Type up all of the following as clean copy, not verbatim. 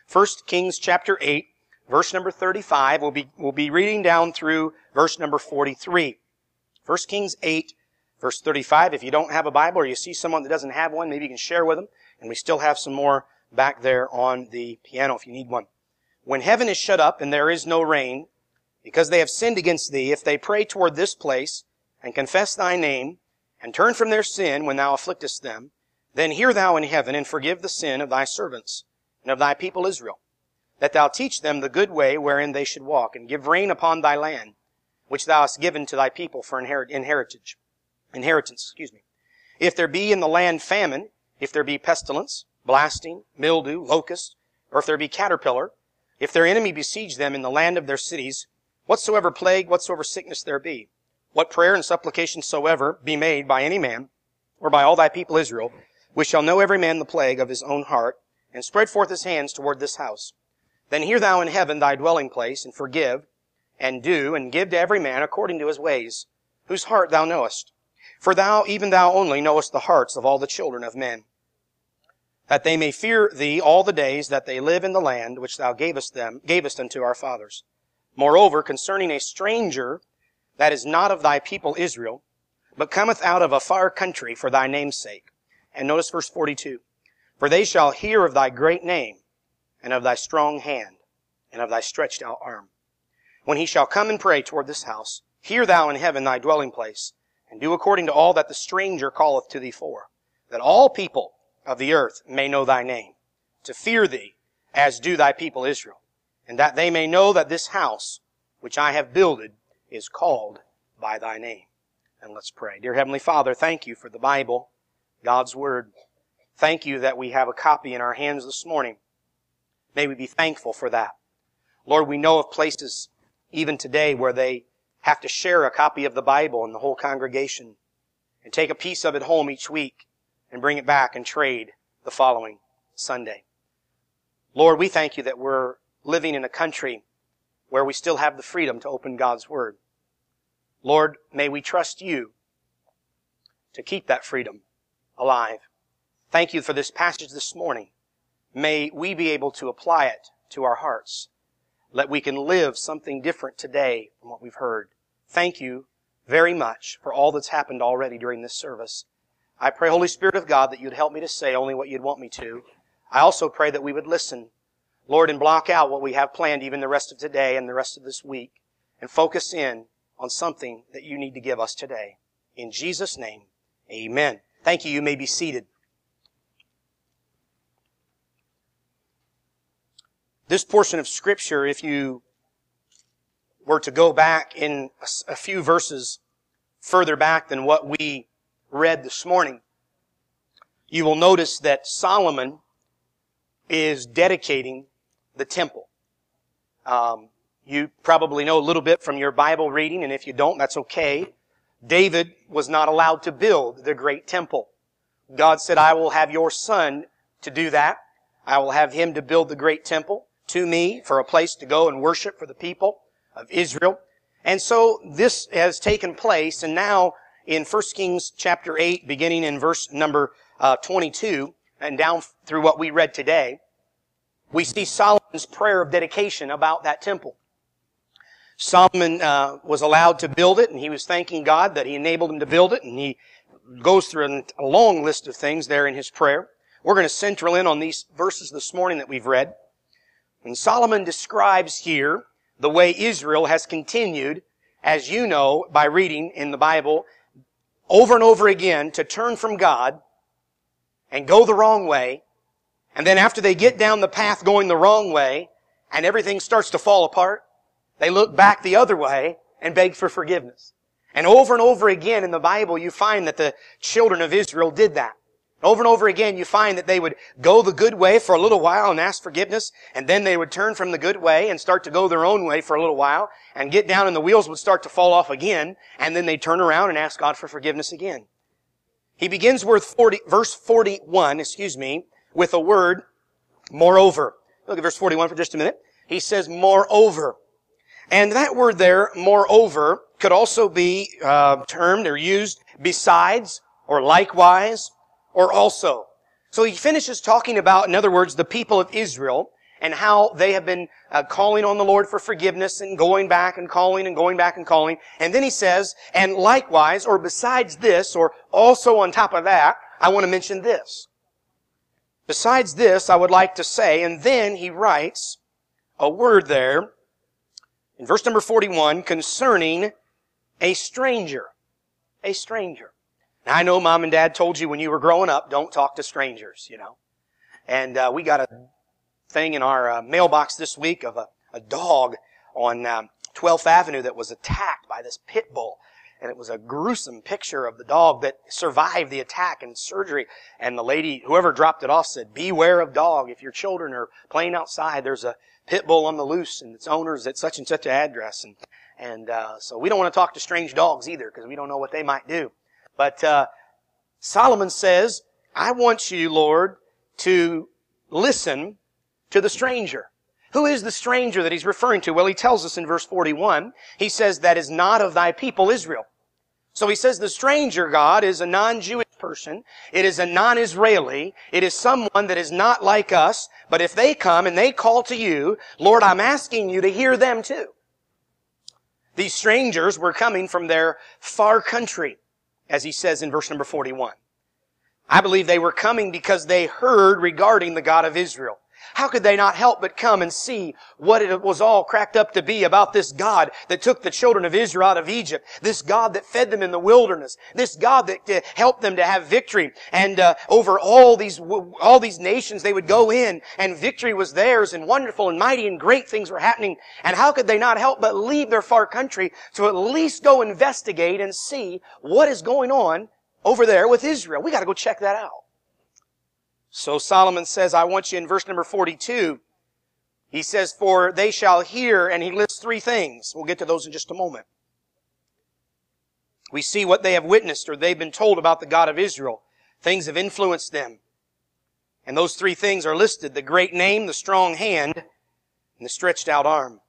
1 Kings chapter 8, verse number 35. We'll be reading down through verse number 43. 1 Kings 8, verse 35. If you don't have a Bible or you see someone that doesn't have one, maybe you can share with them. And we still have some more back there on the piano if you need one. When heaven is shut up and there is no rain, because they have sinned against thee, if they pray toward this place and confess thy name and turn from their sin when thou afflictest them, then hear thou in heaven and forgive the sin of thy servants and of thy people Israel, that thou teach them the good way wherein they should walk, and give rain upon thy land, which thou hast given to thy people for inheritance. If there be in the land famine, if there be pestilence, blasting, mildew, locust, or if there be caterpillar, if their enemy besiege them in the land of their cities, whatsoever plague, whatsoever sickness there be, what prayer and supplication soever be made by any man, or by all thy people Israel, we shall know every man the plague of his own heart, and spread forth his hands toward this house. Then hear thou in heaven thy dwelling place, and forgive, and do, and give to every man according to his ways, whose heart thou knowest. For thou, even thou only, knowest the hearts of all the children of men, that they may fear thee all the days that they live in the land which thou gavest unto our fathers. Moreover, concerning a stranger that is not of thy people Israel, but cometh out of a far country for thy name's sake. And notice verse 42. For they shall hear of thy great name, and of thy strong hand, and of thy stretched out arm. When he shall come and pray toward this house, hear thou in heaven thy dwelling place, and do according to all that the stranger calleth to thee for, that all people of the earth may know thy name, to fear thee, as do thy people Israel, and that they may know that this house, which I have builded, is called by thy name. And let's pray. Dear Heavenly Father, thank you for the Bible, God's Word. Thank you that we have a copy in our hands this morning. May we be thankful for that. Lord, we know of places even today where they have to share a copy of the Bible in the whole congregation and take a piece of it home each week and bring it back and trade the following Sunday. Lord, we thank you that we're living in a country where we still have the freedom to open God's Word. Lord, may we trust you to keep that freedom alive. Thank you for this passage this morning. May we be able to apply it to our hearts, that we can live something different today from what we've heard. Thank you very much for all that's happened already during this service. I pray, Holy Spirit of God, that you'd help me to say only what you'd want me to. I also pray that we would listen, Lord, and block out what we have planned even the rest of today and the rest of this week, and focus in on something that you need to give us today. In Jesus' name, amen. Thank you. You may be seated. This portion of Scripture, if you were to go back in a few verses further back than what we read this morning, you will notice that Solomon is dedicating the temple. You probably know a little bit from your Bible reading, and if you don't, that's okay. David was not allowed to build the great temple. God said, I will have your son to do that. I will have him to build the great temple to me for a place to go and worship for the people of Israel. And so this has taken place, and now in 1 Kings chapter 8, beginning in verse number 22, and down through what we read today, we see Solomon's prayer of dedication about that temple. Solomon was allowed to build it, and he was thanking God that he enabled him to build it, and he goes through a long list of things there in his prayer. We're going to center in on these verses this morning that we've read. And Solomon describes here the way Israel has continued, as you know, by reading in the Bible, over and over again to turn from God and go the wrong way. And then after they get down the path going the wrong way and everything starts to fall apart, they look back the other way and beg for forgiveness. And over again in the Bible you find that the children of Israel did that. Over and over again you find that they would go the good way for a little while and ask forgiveness, and then they would turn from the good way and start to go their own way for a little while and get down and the wheels would start to fall off again, and then they'd turn around and ask God for forgiveness again. He begins with verse 41, with a word, moreover. Look at verse 41 for just a minute. He says, moreover. And that word there, moreover, could also be termed or used besides, or likewise, or also. So he finishes talking about, in other words, the people of Israel, and how they have been calling on the Lord for forgiveness and going back and calling and going back and calling. And then he says, and likewise, or besides this, or also on top of that, I want to mention this. Besides this, I would like to say, and then he writes a word there in verse number 41 concerning a stranger. A stranger. Now, I know Mom and Dad told you when you were growing up, don't talk to strangers, you know. And we got a thing in our mailbox this week of a dog on 12th Avenue that was attacked by this pit bull. And it was a gruesome picture of the dog that survived the attack and surgery. And the lady, whoever dropped it off, said, beware of dog. If your children are playing outside, there's a pit bull on the loose and its owner's at such and such an address. And so we don't want to talk to strange dogs either because we don't know what they might do. But Solomon says, I want you, Lord, to listen to the stranger. Who is the stranger that he's referring to? Well, he tells us in verse 41, he says, that is not of thy people Israel. So he says the stranger, God, is a non-Jewish person. It is a non-Israeli. It is someone that is not like us. But if they come and they call to you, Lord, I'm asking you to hear them too. These strangers were coming from their far country, as he says in verse number 41. I believe they were coming because they heard regarding the God of Israel. How could they not help but come and see what it was all cracked up to be about this God that took the children of Israel out of Egypt, this God that fed them in the wilderness, this God that helped them to have victory, and over all these nations they would go in, and victory was theirs, and wonderful and mighty and great things were happening. And how could they not help but leave their far country to at least go investigate and see what is going on over there with Israel? We got to go check that out. So Solomon says, I want you in verse number 42. He says, for they shall hear, and he lists three things. We'll get to those in just a moment. We see what they have witnessed or they've been told about the God of Israel. Things have influenced them. And those three things are listed: the great name, the strong hand, and the stretched out arm.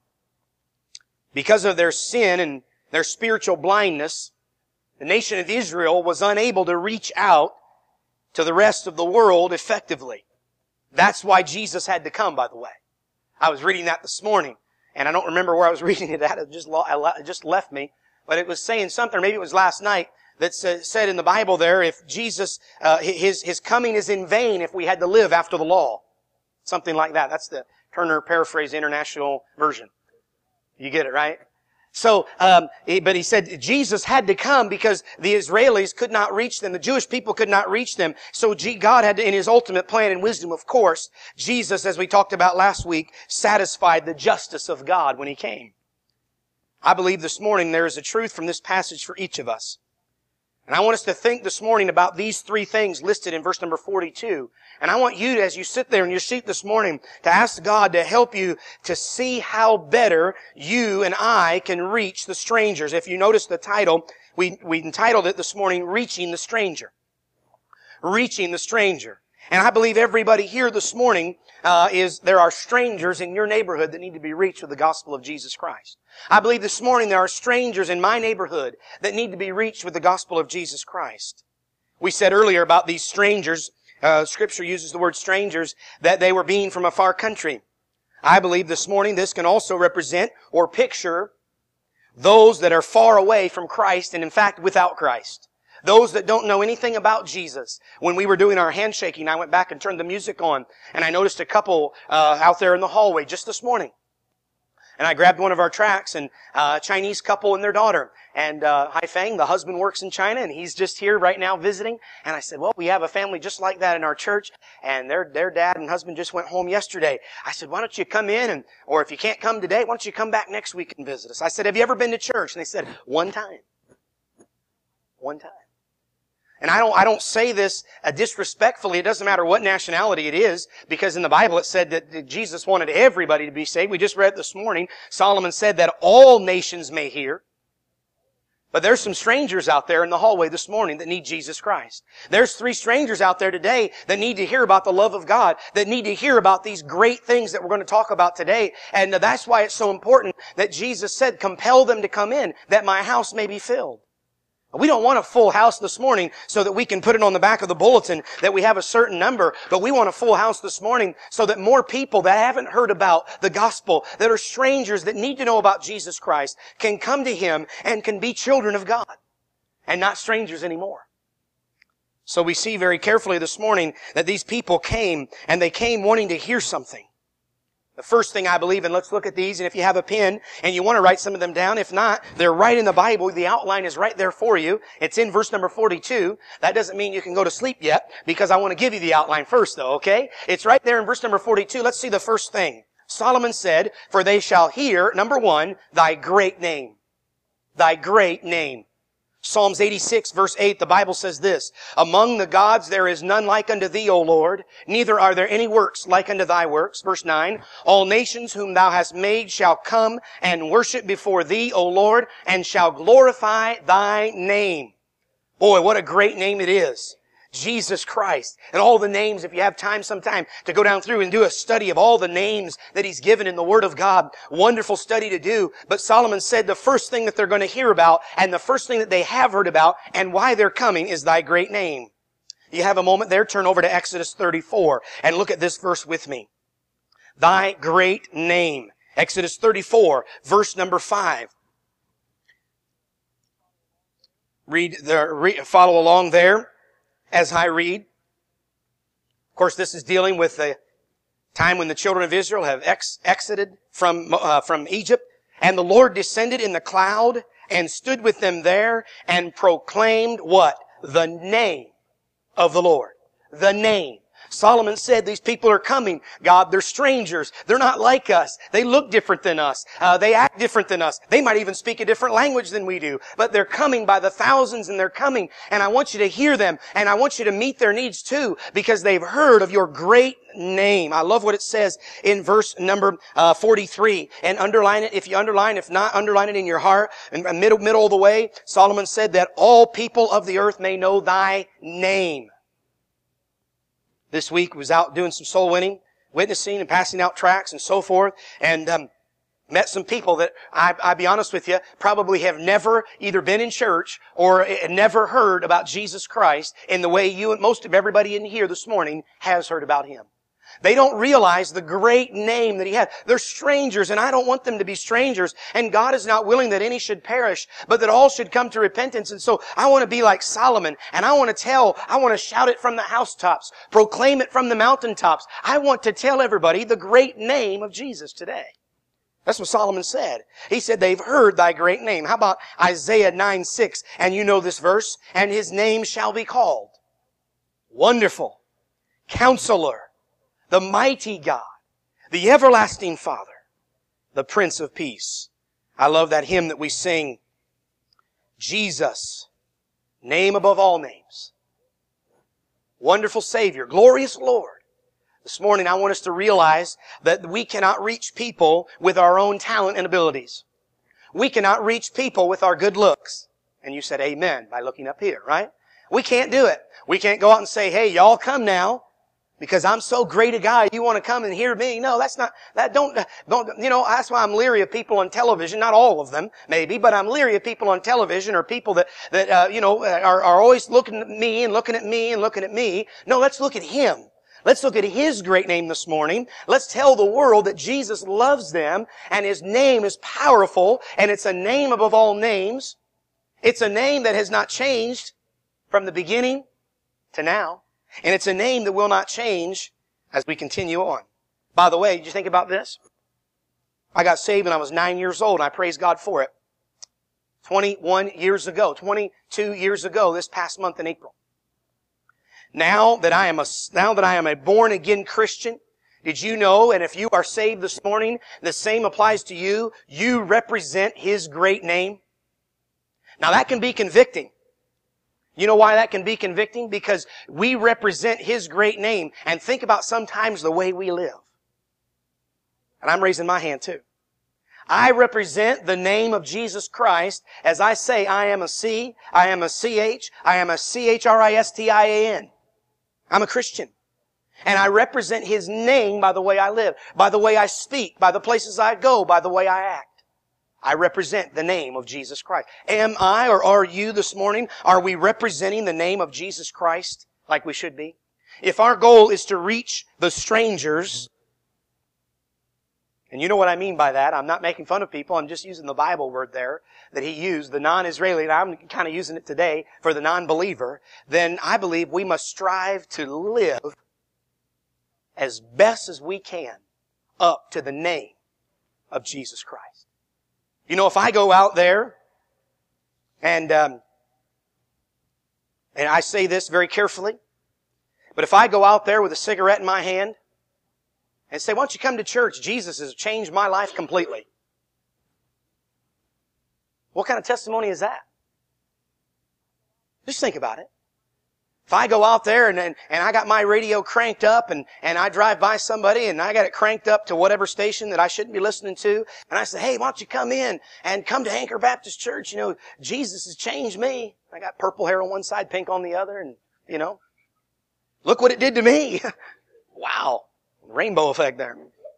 Because of their sin and their spiritual blindness, the nation of Israel was unable to reach out to the rest of the world effectively. That's why Jesus had to come, by the way. I was reading that this morning, and I don't remember where I was reading it at. It just left me. But it was saying something, or maybe it was last night, that said in the Bible there, if Jesus, His coming is in vain if we had to live after the law. Something like that. That's the Turner Paraphrase International Version. You get it, right? So, but he said Jesus had to come because the Israelis could not reach them. The Jewish people could not reach them. So God had to, in His ultimate plan and wisdom, of course, Jesus, as we talked about last week, satisfied the justice of God when He came. I believe this morning there is a truth from this passage for each of us. And I want us to think this morning about these three things listed in verse number 42. And I want you, as you sit there in your seat this morning, to ask God to help you to see how better you and I can reach the strangers. If you notice the title, we entitled it this morning, Reaching the Stranger. Reaching the Stranger. And I believe everybody here this morning there are strangers in your neighborhood that need to be reached with the gospel of Jesus Christ. I believe this morning there are strangers in my neighborhood that need to be reached with the gospel of Jesus Christ. We said earlier about these strangers, Scripture uses the word strangers, that they were being from a far country. I believe this morning this can also represent or picture those that are far away from Christ and in fact without Christ. Those that don't know anything about Jesus. When we were doing our handshaking, I went back and turned the music on, and I noticed a couple out there in the hallway just this morning. And I grabbed one of our tracts, and a Chinese couple and their daughter. And Hai Feng, the husband, works in China, and he's just here right now visiting. And I said, well, we have a family just like that in our church, and their dad and husband just went home yesterday. I said, why don't you come in, or if you can't come today, why don't you come back next week and visit us? I said, have you ever been to church? And they said, one time. One time. And I don't say this disrespectfully. It doesn't matter what nationality it is, because in the Bible it said that Jesus wanted everybody to be saved. We just read this morning, Solomon said that all nations may hear. But there's some strangers out there in the hallway this morning that need Jesus Christ. There's three strangers out there today that need to hear about the love of God, that need to hear about these great things that we're going to talk about today. And that's why it's so important that Jesus said, compel them to come in, that my house may be filled. We don't want a full house this morning so that we can put it on the back of the bulletin that we have a certain number, but we want a full house this morning so that more people that haven't heard about the gospel, that are strangers that need to know about Jesus Christ, can come to Him and can be children of God and not strangers anymore. So we see very carefully this morning that these people came, and they came wanting to hear something. The first thing I believe, and let's look at these, and if you have a pen and you want to write some of them down, if not, they're right in the Bible. The outline is right there for you. It's in verse number 42. That doesn't mean you can go to sleep yet, because I want to give you the outline first, though, okay? It's right there in verse number 42. Let's see the first thing. Solomon said, "For they shall hear," number one, "thy great name." Thy great name. Psalms 86 verse 8, the Bible says this, "Among the gods there is none like unto thee, O Lord, neither are there any works like unto thy works." Verse 9, "All nations whom thou hast made shall come and worship before thee, O Lord, and shall glorify thy name." Boy, what a great name it is. Jesus Christ. And all the names, if you have time sometime to go down through and do a study of all the names that He's given in the Word of God. Wonderful study to do. But Solomon said the first thing that they're going to hear about, and the first thing that they have heard about, and why they're coming, is thy great name. You have a moment there, turn over to Exodus 34, and look at this verse with me. Thy great name. Exodus 34, verse number 5. Follow along there as I read. Of course, this is dealing with the time when the children of Israel have exited from Egypt. "And the Lord descended in the cloud and stood with them there and proclaimed" what? "The name of the Lord." The name. Solomon said, these people are coming. God, they're strangers. They're not like us. They look different than us. They act different than us. They might even speak a different language than we do. But they're coming by the thousands, and they're coming. And I want you to hear them. And I want you to meet their needs too, because they've heard of your great name. I love what it says in verse number 43. And underline it if you underline. If not, underline it in your heart. And middle of the way, Solomon said that all people of the earth may know thy name. This week was out doing some soul winning, witnessing and passing out tracts and so forth, and met some people that I'll be honest with you, probably have never either been in church or never heard about Jesus Christ in the way you and most of everybody in here this morning has heard about Him. They don't realize the great name that He has. They're strangers, and I don't want them to be strangers. And God is not willing that any should perish, but that all should come to repentance. And so I want to be like Solomon, and I want to shout it from the housetops, proclaim it from the mountaintops. I want to tell everybody the great name of Jesus today. That's what Solomon said. He said, they've heard thy great name. How about Isaiah 9:6? And you know this verse. "And His name shall be called Wonderful, Counselor, the Mighty God, the Everlasting Father, the Prince of Peace." I love that hymn that we sing. Jesus, name above all names. Wonderful Savior, glorious Lord. This morning I want us to realize that we cannot reach people with our own talent and abilities. We cannot reach people with our good looks. And you said amen by looking up here, right? We can't do it. We can't go out and say, "Hey, y'all come now, because I'm so great a guy, you want to come and hear me." No, that's why I'm leery of people on television. Not all of them, maybe, but I'm leery of people on television or people that are always looking at me and looking at me and looking at me. No, let's look at Him. Let's look at His great name this morning. Let's tell the world that Jesus loves them, and His name is powerful, and it's a name above all names. It's a name that has not changed from the beginning to now. And it's a name that will not change as we continue on. By the way, did you think about this? I got saved when I was 9 years old, and I praise God for it. 22 years ago, this past month in April. Now that I am a born again Christian, did you know, and if you are saved this morning, the same applies to you. You represent His great name. Now that can be convicting. You know why that can be convicting? Because we represent His great name. And think about sometimes the way we live. And I'm raising my hand too. I represent the name of Jesus Christ as I say I am a C, I am a CH, I am a CHRISTIAN. I'm a Christian. And I represent His name by the way I live, by the way I speak, by the places I go, by the way I act. I represent the name of Jesus Christ. Am I or are you this morning, are we representing the name of Jesus Christ like we should be? If our goal is to reach the strangers, and you know what I mean by that. I'm not making fun of people. I'm just using the Bible word there that he used, the non-Israeli, and I'm kind of using it today for the non-believer. Then I believe we must strive to live as best as we can up to the name of Jesus Christ. You know, if I go out there and I say this very carefully, but if I go out there with a cigarette in my hand and say, why don't you come to church? Jesus has changed my life completely. What kind of testimony is that? Just think about it. If I go out there and I got my radio cranked up and I drive by somebody and I got it cranked up to whatever station that I shouldn't be listening to, and I say, hey, why don't you come in and come to Anchor Baptist Church? You know, Jesus has changed me. I got purple hair on one side, pink on the other, and, you know, look what it did to me. Wow. Rainbow effect there.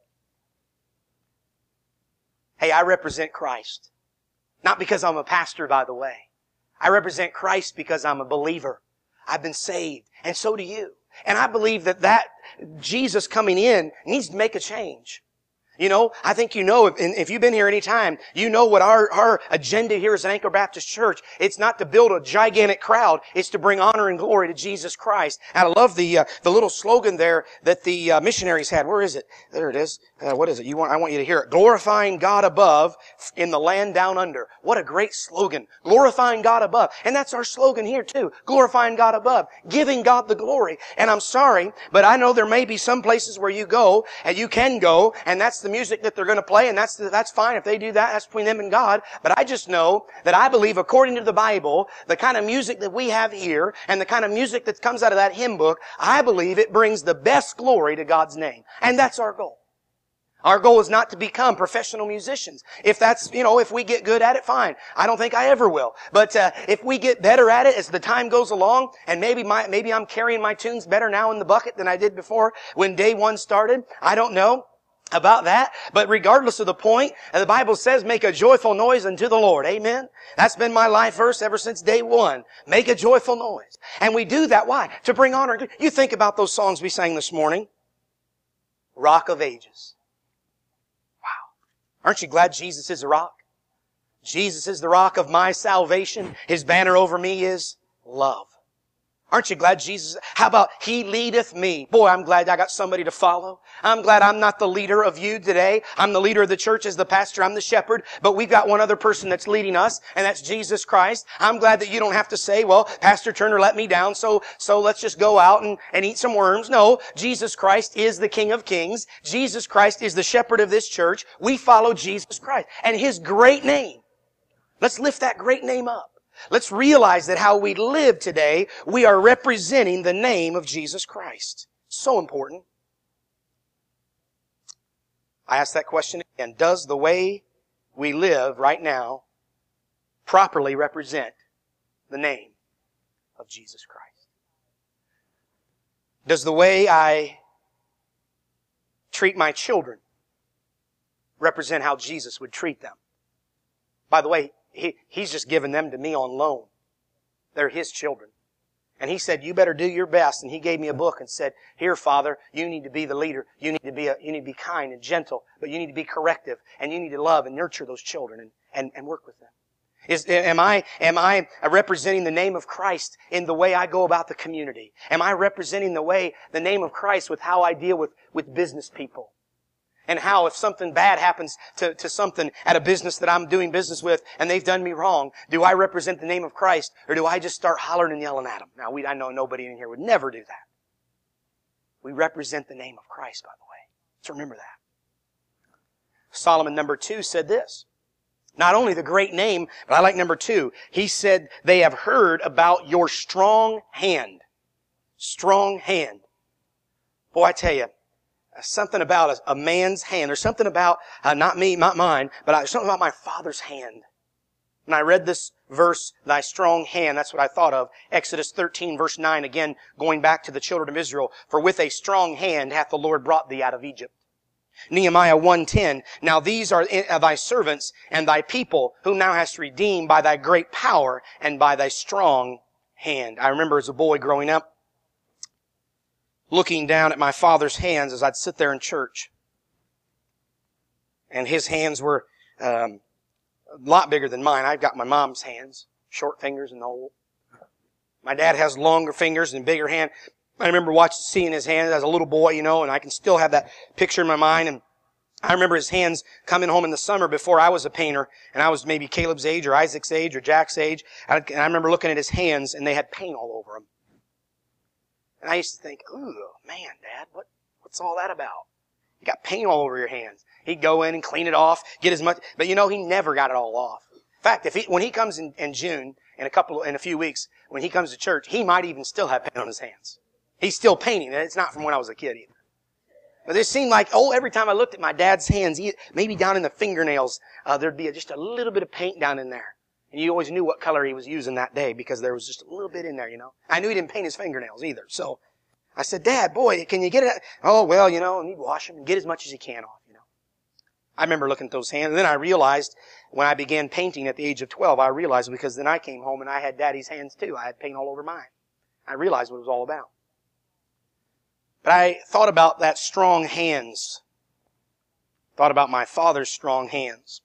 Hey, I represent Christ. Not because I'm a pastor, by the way. I represent Christ because I'm a believer. I've been saved, and so do you. And I believe that Jesus coming in needs to make a change. You know, I think you know, if you've been here any time, you know what our agenda here is at Anchor Baptist Church. It's not to build a gigantic crowd. It's to bring honor and glory to Jesus Christ. And I love the little slogan there that the missionaries had. Where is it? There it is. What is it? I want you to hear it. Glorifying God above in the land down under. What a great slogan. Glorifying God above. And that's our slogan here too. Glorifying God above. Giving God the glory. And I'm sorry, but I know there may be some places where you go, and you can go, and that's the music that they're going to play, and that's fine. If they do that, that's between them and God. But I just know that I believe, according to the Bible, the kind of music that we have here and the kind of music that comes out of that hymn book, I believe it brings the best glory to God's name. And that's our goal. Our goal is not to become professional musicians. If that's, if we get good at it, fine. I don't think I ever will. But if we get better at it as the time goes along, and maybe I'm carrying my tunes better now in the bucket than I did before when day one started, I don't know about that. But regardless of the point, the Bible says, make a joyful noise unto the Lord. Amen? That's been my life verse ever since day one. Make a joyful noise. And we do that. Why? To bring honor. You think about those songs we sang this morning. Rock of Ages. Wow. Aren't you glad Jesus is the rock? Jesus is the rock of my salvation. His banner over me is love. Aren't you glad Jesus, how about He leadeth me? Boy, I'm glad I got somebody to follow. I'm glad I'm not the leader of you today. I'm the leader of the church as the pastor. I'm the shepherd. But we've got one other person that's leading us, and that's Jesus Christ. I'm glad that you don't have to say, well, Pastor Turner let me down, so let's just go out and eat some worms. No, Jesus Christ is the King of Kings. Jesus Christ is the shepherd of this church. We follow Jesus Christ and His great name. Let's lift that great name up. Let's realize that how we live today, we are representing the name of Jesus Christ. So important. I ask that question again. Does the way we live right now properly represent the name of Jesus Christ? Does the way I treat my children represent how Jesus would treat them? By the way, He's just given them to me on loan. They're His children. And He said, you better do your best. And He gave me a book and said, here, Father, you need to be the leader. You need to be kind and gentle, but you need to be corrective, and you need to love and nurture those children and work with them. Am I representing the name of Christ in the way I go about the community? Am I representing the name of Christ with how I deal with business people? And how if something bad happens to something at a business that I'm doing business with and they've done me wrong, do I represent the name of Christ, or do I just start hollering and yelling at them? Now, I know nobody in here would never do that. We represent the name of Christ, by the way. Let's remember that. Solomon number 2 said this. Not only the great name, but I like number 2. He said, they have heard about your strong hand. Strong hand. Boy, I tell you, something about a man's hand. There's something about, not me, not mine, but something about my Father's hand. When I read this verse, thy strong hand, that's what I thought of. Exodus 13 verse 9, again, going back to the children of Israel. For with a strong hand hath the Lord brought thee out of Egypt. Nehemiah 1:10, now these are thy servants and thy people, whom thou hast redeemed by thy great power and by thy strong hand. I remember as a boy growing up, looking down at my father's hands as I'd sit there in church. And his hands were a lot bigger than mine. I've got my mom's hands, short fingers and the whole. My dad has longer fingers and bigger hand. I remember seeing his hands as a little boy, and I can still have that picture in my mind. And I remember his hands coming home in the summer before I was a painter, and I was maybe Caleb's age or Isaac's age or Jack's age. And I remember looking at his hands, and they had paint all over them. And I used to think, ooh, man, Dad, what's all that about? You got paint all over your hands. He'd go in and clean it off, get as much, but he never got it all off. In fact, when he comes in June, in a few weeks, when he comes to church, he might even still have paint on his hands. He's still painting, and it's not from when I was a kid either. But it seemed like, every time I looked at my dad's hands, maybe down in the fingernails, there'd be just a little bit of paint down in there. And you always knew what color he was using that day because there was just a little bit in there, I knew he didn't paint his fingernails either. So I said, Dad, boy, can you get it? Oh, well, and he'd wash them and get as much as he can off, I remember looking at those hands, and then I realized when I began painting at the age of 12, I realized because then I came home and I had Daddy's hands too. I had paint all over mine. I realized what it was all about. But I thought about that strong hands. Thought about my father's strong hands.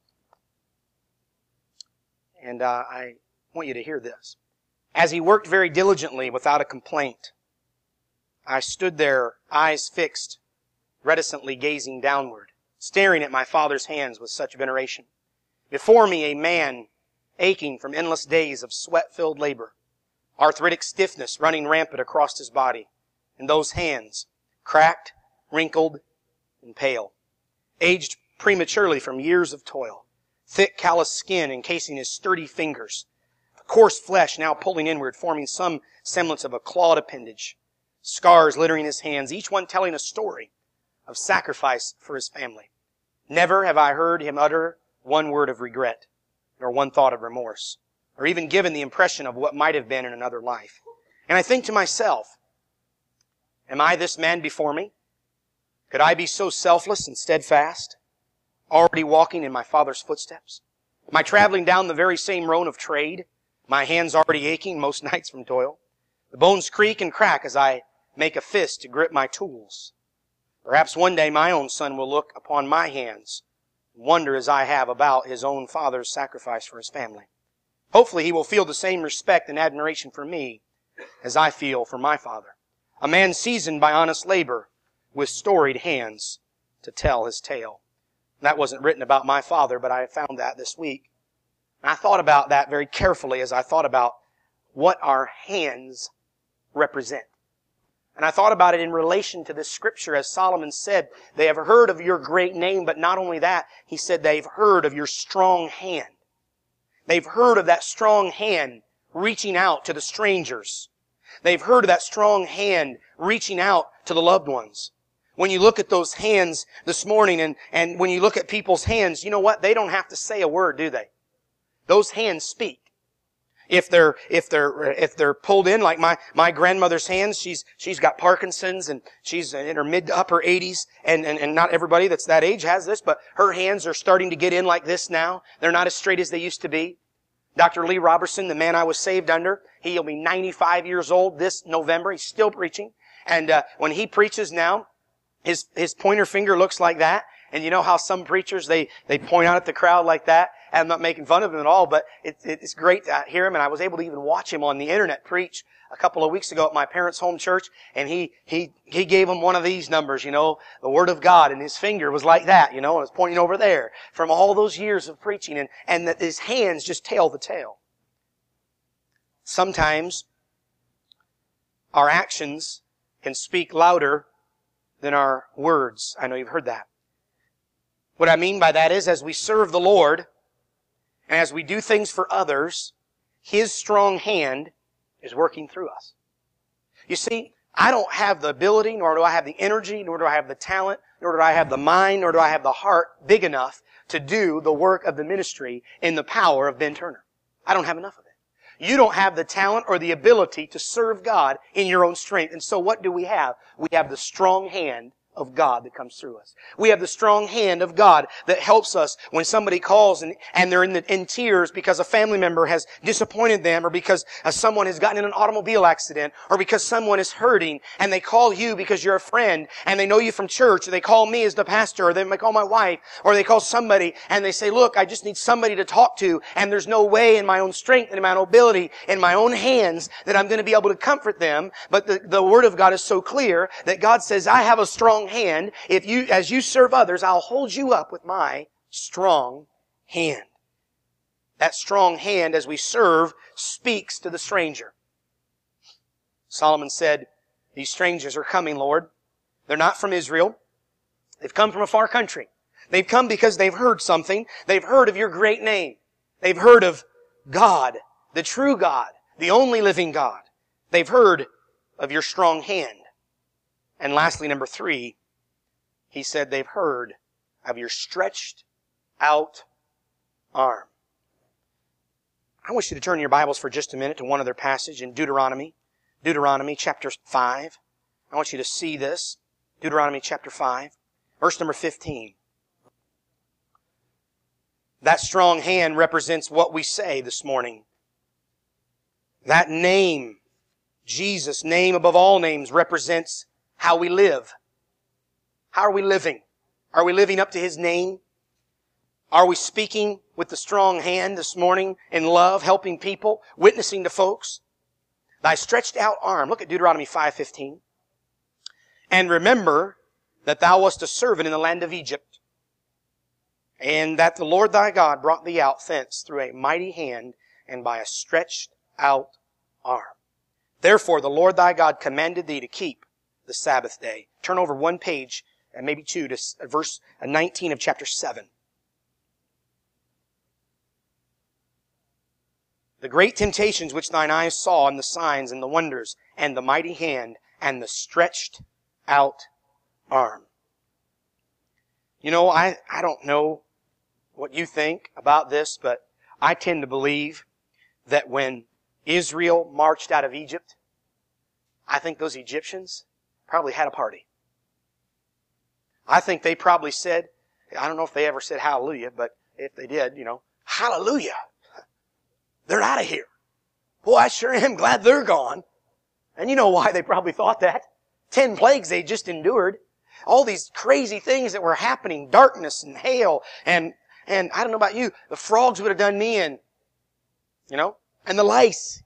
And I want you to hear this. As he worked very diligently without a complaint, I stood there, eyes fixed, reticently gazing downward, staring at my father's hands with such veneration. Before me a man aching from endless days of sweat-filled labor, arthritic stiffness running rampant across his body, and those hands, cracked, wrinkled, and pale, aged prematurely from years of toil, thick callous skin encasing his sturdy fingers, coarse flesh now pulling inward, forming some semblance of a clawed appendage, scars littering his hands, each one telling a story of sacrifice for his family. Never have I heard him utter one word of regret, nor one thought of remorse, or even given the impression of what might have been in another life. And I think to myself, am I this man before me? Could I be so selfless and steadfast, already walking in my Father's footsteps? Am I traveling down the very same road of trade, my hands already aching most nights from toil? The bones creak and crack as I make a fist to grip my tools. Perhaps one day my own son will look upon my hands and wonder as I have about his own father's sacrifice for his family. Hopefully he will feel the same respect and admiration for me as I feel for my father. A man seasoned by honest labor with storied hands to tell his tale. That wasn't written about my father, but I found that this week. And I thought about that very carefully as I thought about what our hands represent. And I thought about it in relation to this scripture, as Solomon said, they have heard of your great name, but not only that, he said they've heard of your strong hand. They've heard of that strong hand reaching out to the strangers. They've heard of that strong hand reaching out to the loved ones. When you look at those hands this morning and when you look at people's hands, you know what? They don't have to say a word, do they? Those hands speak. If they're pulled in like my grandmother's hands, she's got Parkinson's and she's in her mid to upper 80s and not everybody that's that age has this, but her hands are starting to get in like this now. They're not as straight as they used to be. Dr. Lee Robertson, the man I was saved under, he'll be 95 years old this November. He's still preaching. And when he preaches now, his pointer finger looks like that. And you know how some preachers, they point out at the crowd like that? And I'm not making fun of him at all, but it's great to hear him. And I was able to even watch him on the internet preach a couple of weeks ago at my parents' home church. And he gave him one of these numbers, the Word of God. And his finger was like that, and it was pointing over there from all those years of preaching. And that his hands just tell the tale. Sometimes our actions can speak louder than our words. I know you've heard that. What I mean by that is, as we serve the Lord, and as we do things for others, His strong hand is working through us. You see, I don't have the ability, nor do I have the energy, nor do I have the talent, nor do I have the mind, nor do I have the heart big enough to do the work of the ministry in the power of Ben Turner. I don't have enough of it. You don't have the talent or the ability to serve God in your own strength. And so what do we have? We have the strong hand of God that comes through us. We have the strong hand of God that helps us when somebody calls and they're in tears because a family member has disappointed them, or because someone has gotten in an automobile accident, or because someone is hurting and they call you because you're a friend and they know you from church, or they call me as the pastor, or they might call my wife, or they call somebody and they say, look, I just need somebody to talk to, and there's no way in my own strength and in my own ability, in my own hands, that I'm going to be able to comfort them. But the Word of God is so clear that God says, I have a strong hand. As you serve others, I'll hold you up with my strong hand. That strong hand, as we serve, speaks to the stranger. Solomon said, these strangers are coming, Lord. They're not from Israel. They've come from a far country. They've come because they've heard something. They've heard of your great name. They've heard of God, the true God, the only living God. They've heard of your strong hand. And lastly, number 3, he said they've heard of your stretched out arm. I want you to turn your Bibles for just a minute to one other passage in Deuteronomy. Deuteronomy chapter 5. I want you to see this. Deuteronomy chapter 5, verse number 15. That strong hand represents what we say this morning. That name, Jesus, name above all names, represents how we live. How are we living? Are we living up to His name? Are we speaking with the strong hand this morning in love, helping people, witnessing to folks? Thy stretched out arm. Look at Deuteronomy 5:15. And remember that thou wast a servant in the land of Egypt, and that the Lord thy God brought thee out thence through a mighty hand and by a stretched out arm. Therefore the Lord thy God commanded thee to keep the Sabbath day. Turn over one page, and maybe two, to verse 19 of chapter 7. The great temptations which thine eyes saw, and the signs and the wonders, and the mighty hand, and the stretched out arm. You know, I don't know what you think about this, but I tend to believe that when Israel marched out of Egypt, I think those Egyptians probably had a party. I think they probably said, I don't know if they ever said hallelujah, but if they did, hallelujah. They're out of here. Boy, I sure am glad they're gone. And you know why they probably thought that? 10 plagues they just endured. All these crazy things that were happening, darkness and hail, and I don't know about you, the frogs would have done me in. And the lice.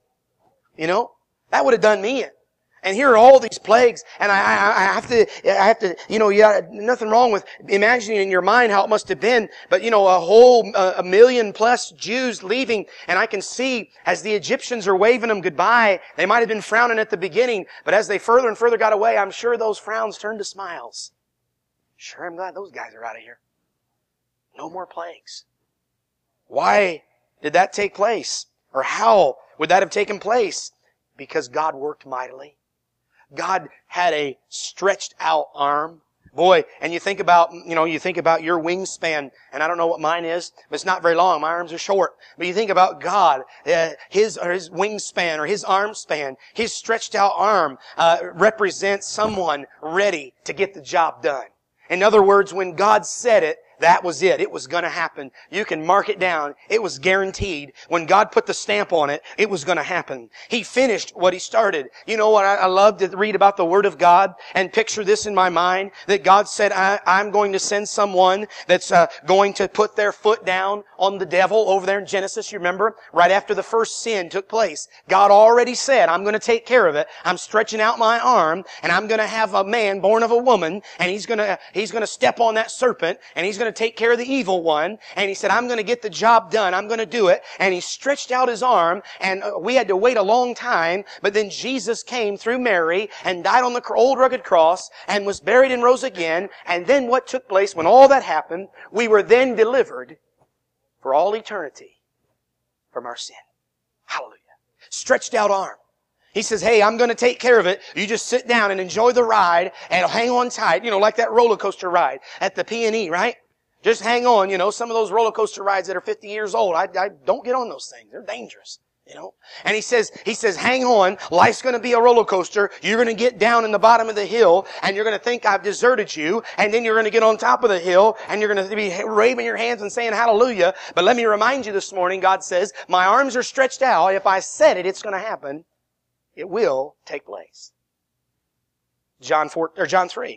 That would have done me in. And here are all these plagues, and I have to, nothing wrong with imagining in your mind how it must have been, but a whole, a million plus Jews leaving, and I can see as the Egyptians are waving them goodbye, they might have been frowning at the beginning, but as they further and further got away, I'm sure those frowns turned to smiles. Sure, I'm glad those guys are out of here. No more plagues. Why did that take place? Or how would that have taken place? Because God worked mightily. God had a stretched out arm. Boy, and you think about your wingspan, and I don't know what mine is, but it's not very long. My arms are short. But you think about God, His wingspan or His arm span, His stretched out arm, represents someone ready to get the job done. In other words, when God said it, that was it. It was going to happen. You can mark it down. It was guaranteed. When God put the stamp on it, it was going to happen. He finished what He started. You know what? I love to read about the Word of God and picture this in my mind, that God said, I'm going to send someone that's going to put their foot down on the devil over there in Genesis. You remember? Right after the first sin took place. God already said, I'm going to take care of it. I'm stretching out my arm, and I'm going to have a man born of a woman, and he's going to step on that serpent, and he's going to take care of the evil one. And He said, I'm going to get the job done. I'm going to do it. And He stretched out His arm, and we had to wait a long time. But then Jesus came through Mary and died on the old rugged cross and was buried and rose again. And then what took place when all that happened? We were then delivered for all eternity from our sin. Hallelujah. Stretched out arm. He says, hey, I'm going to take care of it. You just sit down and enjoy the ride and hang on tight, like that roller coaster ride at the P&E, right? Just hang on, some of those roller coaster rides that are 50 years old. I don't get on those things. They're dangerous, You know? And he says, hang on, life's going to be a roller coaster. You're going to get down in the bottom of the hill, and you're going to think I've deserted you, and then you're going to get on top of the hill, and you're going to be waving your hands and saying hallelujah. But let me remind you this morning, God says, my arms are stretched out. If I said it, it's going to happen. It will take place. John 3.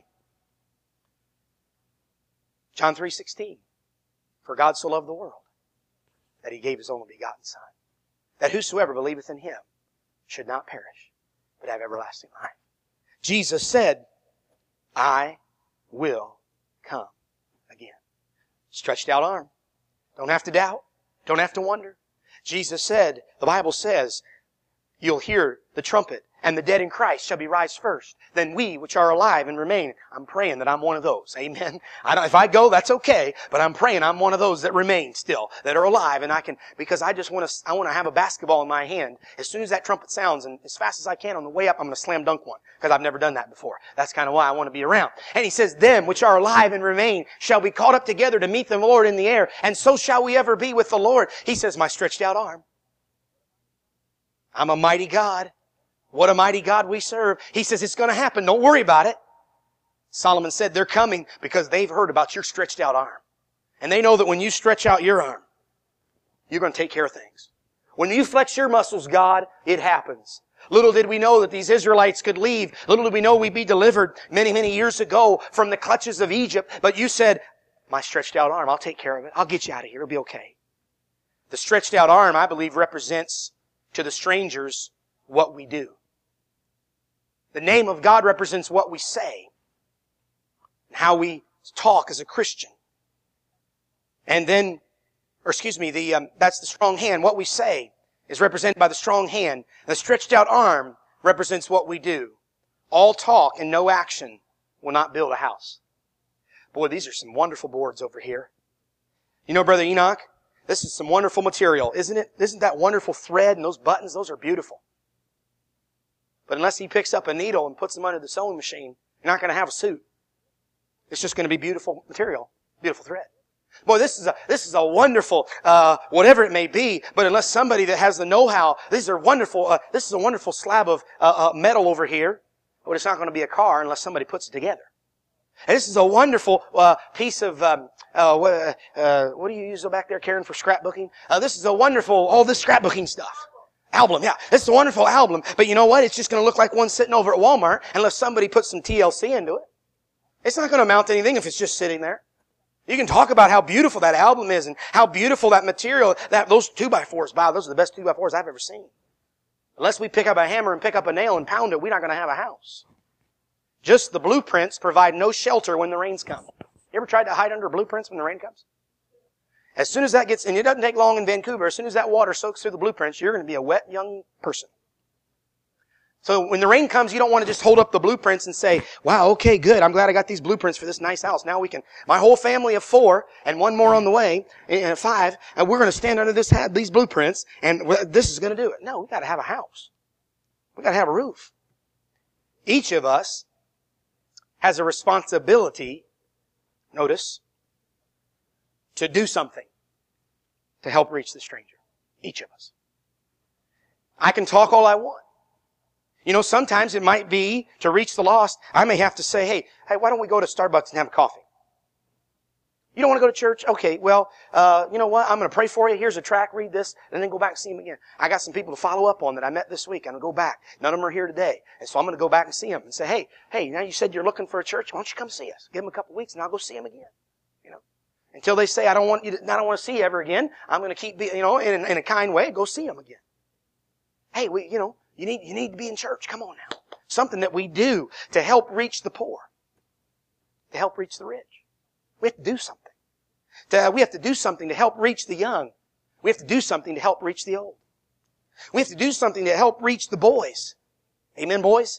John 3:16. For God so loved the world that He gave His only begotten Son, that whosoever believeth in Him should not perish, but have everlasting life. Jesus said, I will come again. Stretched out arm. Don't have to doubt. Don't have to wonder. Jesus said, the Bible says, you'll hear the trumpet, and the dead in Christ shall be raised first. Then we, which are alive and remain. I'm praying that I'm one of those. Amen. If I go, that's okay. But I'm praying I'm one of those that remain still, that are alive. And because I want to have a basketball in my hand. As soon as that trumpet sounds, and as fast as I can on the way up, I'm going to slam dunk one. Because I've never done that before. That's kind of why I want to be around. And He says, them which are alive and remain shall be caught up together to meet the Lord in the air. And so shall we ever be with the Lord. He says, my stretched out arm. I'm a mighty God. What a mighty God we serve. He says it's going to happen. Don't worry about it. Solomon said they're coming because they've heard about your stretched out arm. And they know that when you stretch out your arm, you're going to take care of things. When you flex your muscles, God, it happens. Little did we know that these Israelites could leave. Little did we know we'd be delivered many, many years ago from the clutches of Egypt. But you said, my stretched out arm, I'll take care of it. I'll get you out of here. It'll be okay. The stretched out arm, I believe, represents to the strangers what we do. The name of God represents what we say and how we talk as a Christian. And then, that's the strong hand. What we say is represented by the strong hand. The stretched out arm represents what we do. All talk and no action will not build a house. Boy, these are some wonderful boards over here. You know, Brother Enoch, this is some wonderful material, isn't it? Isn't that wonderful thread and those buttons? Those are beautiful. But unless he picks up a needle and puts them under the sewing machine, you're not going to have a suit. It's just going to be beautiful material, beautiful thread. Boy, this is a wonderful, whatever it may be, but unless somebody that has the know-how, this is a wonderful slab of, metal over here, but it's not going to be a car unless somebody puts it together. And this is a wonderful, piece of, what do you use back there, Karen, for scrapbooking? This is a wonderful, all this scrapbooking stuff. Album, yeah. It's a wonderful album, but you know what? It's just going to look like one sitting over at Walmart unless somebody puts some TLC into it. It's not going to amount to anything if it's just sitting there. You can talk about how beautiful that album is and how beautiful that material, those 2x4s, wow, those are the best 2x4s I've ever seen. Unless we pick up a hammer and pick up a nail and pound it, we're not going to have a house. Just the blueprints provide no shelter when the rains come. You ever tried to hide under blueprints when the rain comes? As soon as that gets, and it doesn't take long in Vancouver, as soon as that water soaks through the blueprints, you're going to be a wet young person. So when the rain comes, you don't want to just hold up the blueprints and say, wow, okay, good. I'm glad I got these blueprints for this nice house. Now my whole family of 4 and one more on the way, and 5, and we're going to stand under these blueprints, and this is going to do it. No, we got to have a house. We got to have a roof. Each of us has a responsibility, notice, to do something to help reach the stranger. Each of us. I can talk all I want. You know, sometimes it might be to reach the lost. I may have to say, hey, why don't we go to Starbucks and have a coffee? You don't want to go to church? Okay, well, you know what? I'm going to pray for you. Here's a tract. Read this, and then go back and see them again. I got some people to follow up on that I met this week. I'm going to go back. None of them are here today. And so I'm going to go back and see them and say, hey, now you said you're looking for a church. Why don't you come see us? Give them a couple of weeks, and I'll go see them again. You know, until they say, I don't want to see you ever again. I'm going to keep, in a kind way, go see them again. Hey, you need to be in church. Come on now. Something that we do to help reach the poor. To help reach the rich. We have to do something. We have to do something to help reach the young. We have to do something to help reach the old. We have to do something to help reach the boys. Amen, boys?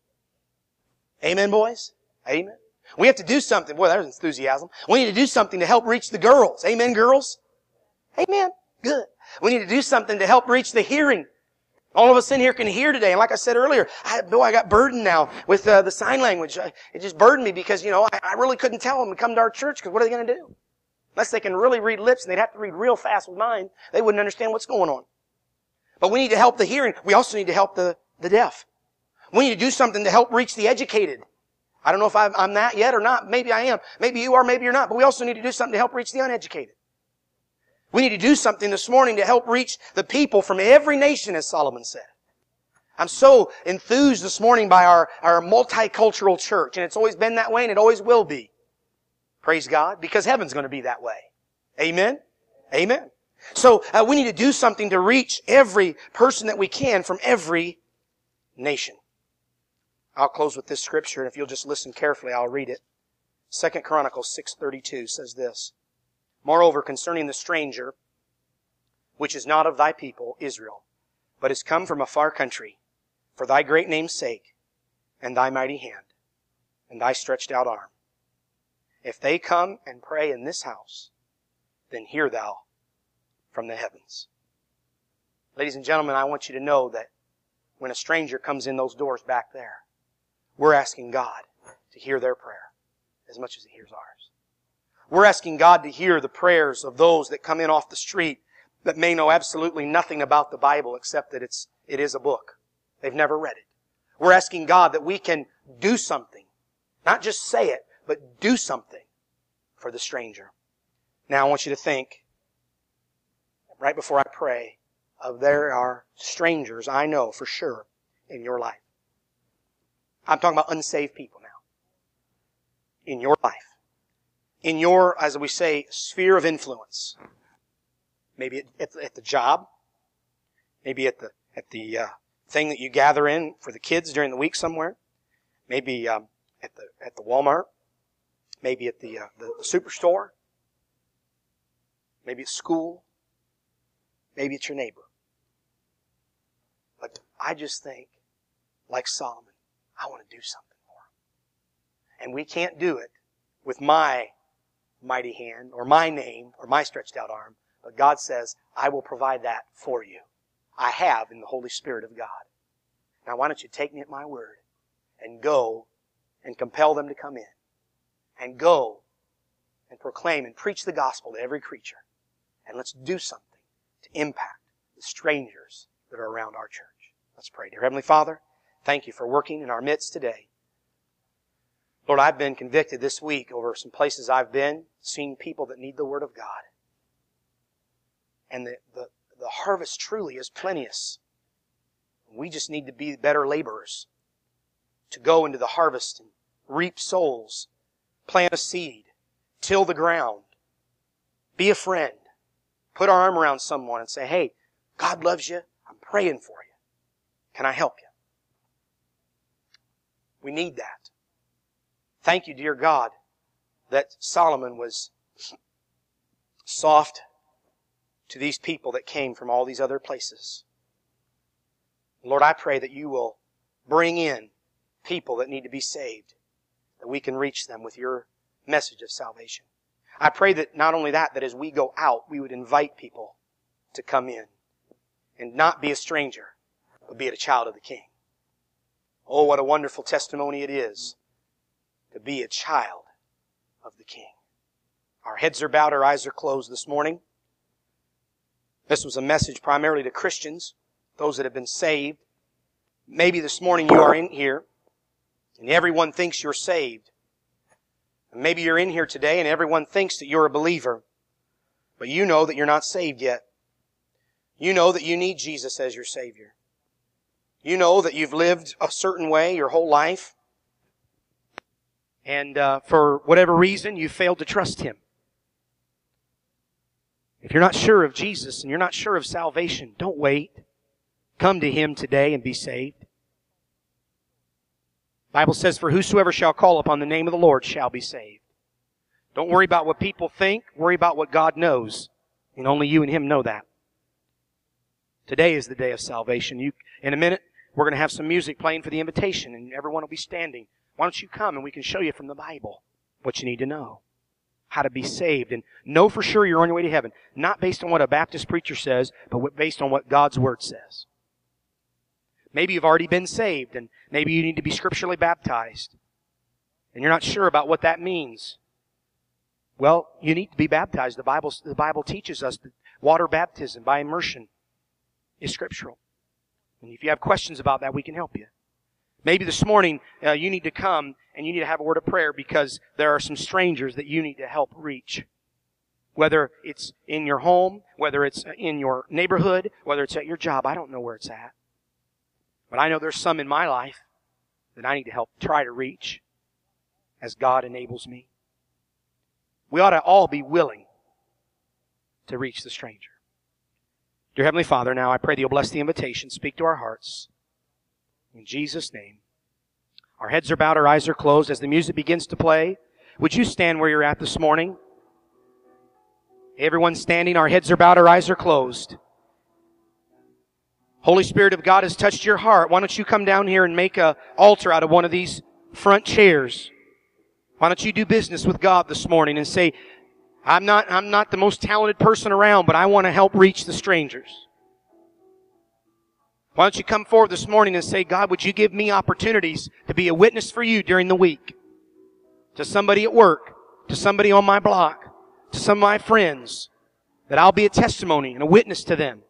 Amen, boys? Amen. We have to do something. Boy, there's enthusiasm. We need to do something to help reach the girls. Amen, girls? Amen. Good. We need to do something to help reach the hearing. All of us in here can hear today. And like I said earlier, I got burdened now with the sign language. It just burdened me because, I really couldn't tell them to come to our church because what are they going to do? Unless they can really read lips and they'd have to read real fast with mine, they wouldn't understand what's going on. But we need to help the hearing. We also need to help the deaf. We need to do something to help reach the educated. I don't know if I'm that yet or not. Maybe I am. Maybe you are, maybe you're not. But we also need to do something to help reach the uneducated. We need to do something this morning to help reach the people from every nation, as Solomon said. I'm so enthused this morning by our multicultural church, and it's always been that way, and it always will be. Praise God, because heaven's going to be that way. Amen? Amen. So we need to do something to reach every person that we can from every nation. I'll close with this scripture, and if you'll just listen carefully, I'll read it. 2 Chronicles 6:32 says this, Moreover, concerning the stranger, which is not of thy people, Israel, but is come from a far country, for thy great name's sake, and thy mighty hand, and thy stretched out arm. If they come and pray in this house, then hear thou from the heavens. Ladies and gentlemen, I want you to know that when a stranger comes in those doors back there, we're asking God to hear their prayer as much as He hears ours. We're asking God to hear the prayers of those that come in off the street that may know absolutely nothing about the Bible except that it is a book. They've never read it. We're asking God that we can do something. Not just say it, but do something for the stranger. Now I want you to think, right before I pray, there are strangers I know for sure in your life. I'm talking about unsaved people now. In your life. In your, as we say, sphere of influence. Maybe at the job. Maybe at the thing that you gather in for the kids during the week somewhere. Maybe at the Walmart. Maybe at the superstore. Maybe at school. Maybe it's your neighbor. But I just think, like Solomon, I want to do something for him. And we can't do it with my mighty hand or my name or my stretched out arm. But God says, I will provide that for you. I have in the Holy Spirit of God. Now why don't you take me at my word and go and compel them to come in. And go and proclaim and preach the gospel to every creature. And let's do something to impact the strangers that are around our church. Let's pray. Dear Heavenly Father, thank you for working in our midst today. Lord, I've been convicted this week over some places I've been, seeing people that need the Word of God. And the harvest truly is plenteous. We just need to be better laborers to go into the harvest and reap souls, plant a seed, till the ground, be a friend, put our arm around someone and say, hey, God loves you. I'm praying for you. Can I help you? We need that. Thank you, dear God, that Solomon was soft to these people that came from all these other places. Lord, I pray that you will bring in people that need to be saved, that we can reach them with your message of salvation. I pray that not only that as we go out, we would invite people to come in and not be a stranger, but be a child of the King. Oh, what a wonderful testimony it is to be a child of the King. Our heads are bowed, our eyes are closed this morning. This was a message primarily to Christians, those that have been saved. Maybe this morning you are in here and everyone thinks you're saved. And maybe you're in here today and everyone thinks that you're a believer. But you know that you're not saved yet. You know that you need Jesus as your Savior. You know that you've lived a certain way your whole life. And for whatever reason, you failed to trust Him. If you're not sure of Jesus and you're not sure of salvation, don't wait. Come to Him today and be saved. The Bible says, for whosoever shall call upon the name of the Lord shall be saved. Don't worry about what people think. Worry about what God knows. And only you and Him know that. Today is the day of salvation. In a minute, we're going to have some music playing for the invitation, and everyone will be standing. Why don't you come and we can show you from the Bible what you need to know. How to be saved and know for sure you're on your way to heaven. Not based on what a Baptist preacher says, but based on what God's Word says. Maybe you've already been saved and maybe you need to be scripturally baptized. And you're not sure about what that means. Well, you need to be baptized. The Bible teaches us that water baptism by immersion is scriptural. And if you have questions about that, we can help you. Maybe this morning you need to come and you need to have a word of prayer because there are some strangers that you need to help reach. Whether it's in your home, whether it's in your neighborhood, whether it's at your job, I don't know where it's at. But I know there's some in my life that I need to help try to reach as God enables me. We ought to all be willing to reach the stranger. Dear Heavenly Father, now I pray that You'll bless the invitation, speak to our hearts. In Jesus' name. Our heads are bowed, our eyes are closed. As the music begins to play, would you stand where you're at this morning? Everyone standing, our heads are bowed, our eyes are closed. Holy Spirit of God has touched your heart. Why don't you come down here and make an altar out of one of these front chairs? Why don't you do business with God this morning and say, I'm not the most talented person around, but I want to help reach the strangers. Why don't you come forward this morning and say, God, would you give me opportunities to be a witness for you during the week? To somebody at work, to somebody on my block, to some of my friends, that I'll be a testimony and a witness to them.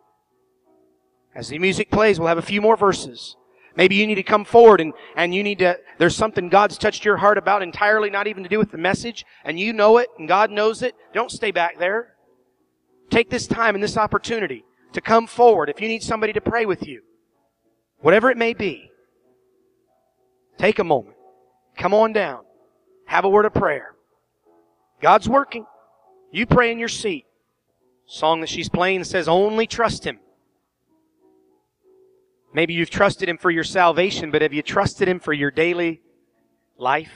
As the music plays, we'll have a few more verses. Maybe you need to come forward and you need to, there's something God's touched your heart about entirely, not even to do with the message, and you know it, and God knows it. Don't stay back there. Take this time and this opportunity to come forward if you need somebody to pray with you. Whatever it may be. Take a moment. Come on down. Have a word of prayer. God's working. You pray in your seat. Song that she's playing says, only trust Him. Maybe you've trusted Him for your salvation, but have you trusted Him for your daily life?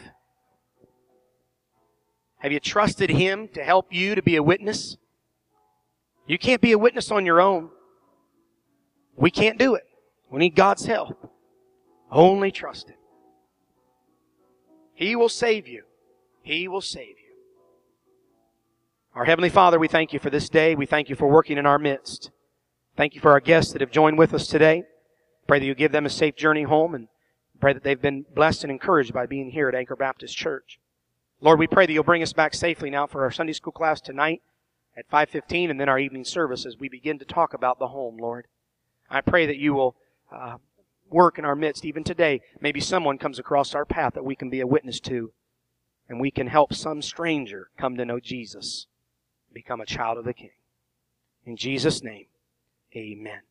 Have you trusted Him to help you to be a witness? You can't be a witness on your own. We can't do it. We need God's help. Only trust Him. He will save you. He will save you. Our Heavenly Father, we thank You for this day. We thank You for working in our midst. Thank You for our guests that have joined with us today. Pray that You give them a safe journey home, and pray that they've been blessed and encouraged by being here at Anchor Baptist Church. Lord, we pray that You'll bring us back safely now for our Sunday school class tonight at 5:15 and then our evening service as we begin to talk about the home, Lord. I pray that You will work in our midst even today. Maybe someone comes across our path that we can be a witness to, and we can help some stranger come to know Jesus, become a child of the King. In Jesus' name, amen.